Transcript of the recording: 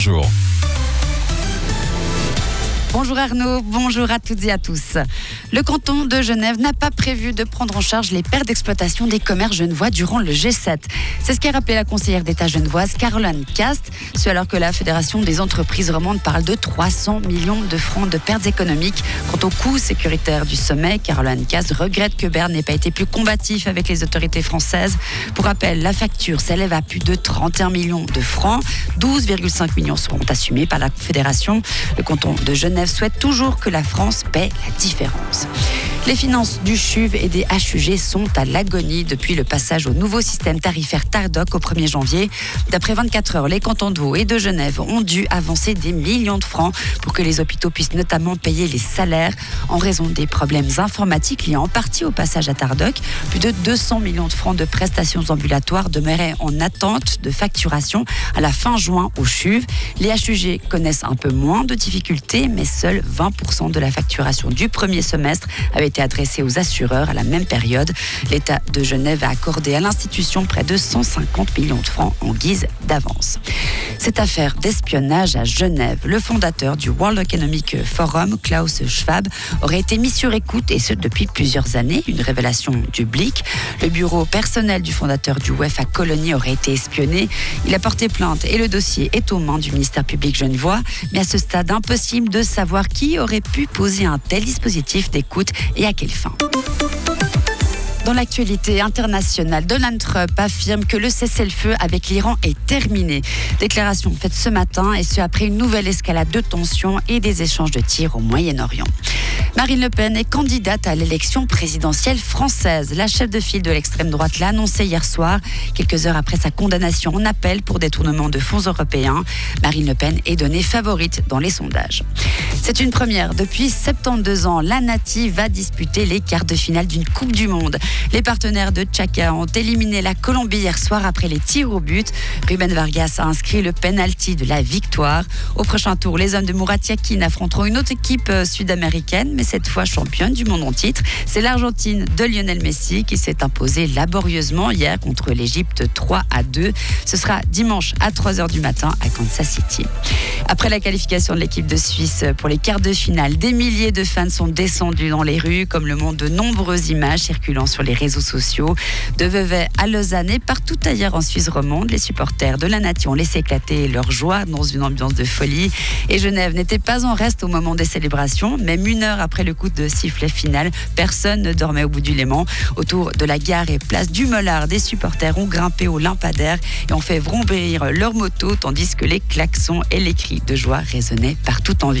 Bonjour. Bonjour Arnaud, bonjour à toutes et à tous. Le canton de Genève n'a pas prévu de prendre en charge les pertes d'exploitation des commerces genevois durant le G7. C'est ce qu'a rappelé la conseillère d'État genevoise Caroline Cast, ce alors que la Fédération des entreprises romandes parle de 300 millions de francs de pertes économiques. Quant au coût sécuritaire du sommet, Caroline Cast regrette que Berne n'ait pas été plus combatif avec les autorités françaises. Pour rappel, la facture s'élève à plus de 31 millions de francs. 12,5 millions seront assumés par la Fédération. Le canton de Genève souhaite toujours que la France paie la différence. Les finances du CHUV et des HUG sont à l'agonie depuis le passage au nouveau système tarifaire Tardoc au 1er janvier. D'après 24 heures, les cantons de Vaud et de Genève ont dû avancer des millions de francs pour que les hôpitaux puissent notamment payer les salaires en raison des problèmes informatiques liés en partie au passage à Tardoc. Plus de 200 millions de francs de prestations ambulatoires demeuraient en attente de facturation à la fin juin au CHUV. Les HUG connaissent un peu moins de difficultés, mais seuls 20% de la facturation du premier semestre avait été adressée aux assureurs à la même période. L'État de Genève a accordé à l'institution près de 150 millions de francs en guise d'avance. Cette affaire d'espionnage à Genève, le fondateur du World Economic Forum, Klaus Schwab, aurait été mis sur écoute et ce depuis plusieurs années, une révélation publique. Le bureau personnel du fondateur du WEF à Colonie aurait été espionné. Il a porté plainte et le dossier est aux mains du ministère public genevois. Mais à ce stade, impossible de savoir qui aurait pu poser un tel dispositif d'écoute et à quelle fin. Dans l'actualité internationale, Donald Trump affirme que le cessez-le-feu avec l'Iran est terminé. Déclaration faite ce matin et ce après une nouvelle escalade de tensions et des échanges de tirs au Moyen-Orient. Marine Le Pen est candidate à l'élection présidentielle française. La chef de file de l'extrême droite l'a annoncé hier soir, quelques heures après sa condamnation en appel pour détournement de fonds européens. Marine Le Pen est donnée favorite dans les sondages. C'est une première. Depuis 72 ans, la Nati va disputer les quarts de finale d'une Coupe du Monde. Les partenaires de Tchaka ont éliminé la Colombie hier soir après les tirs au but. Ruben Vargas a inscrit le penalty de la victoire. Au prochain tour, les hommes de Murat Yakin affronteront une autre équipe sud-américaine, mais cette fois championne du monde en titre. C'est l'Argentine de Lionel Messi qui s'est imposée laborieusement hier contre l'Égypte 3-2. Ce sera dimanche à 3h du matin à Kansas City. Après la qualification de l'équipe de Suisse pour les quarts de finale, des milliers de fans sont descendus dans les rues, comme le montrent de nombreuses images circulant sur les réseaux sociaux. De Vevey à Lausanne et partout ailleurs en Suisse romande, les supporters de la Nati ont laissé éclater leur joie dans une ambiance de folie. Et Genève n'était pas en reste au moment des célébrations. Même une heure après le coup de sifflet final, personne ne dormait au bout du Léman. Autour de la gare et place du Mollard, des supporters ont grimpé au lampadaire et ont fait vrombir leur moto, tandis que les klaxons et les cris de joie résonnaient partout en ville.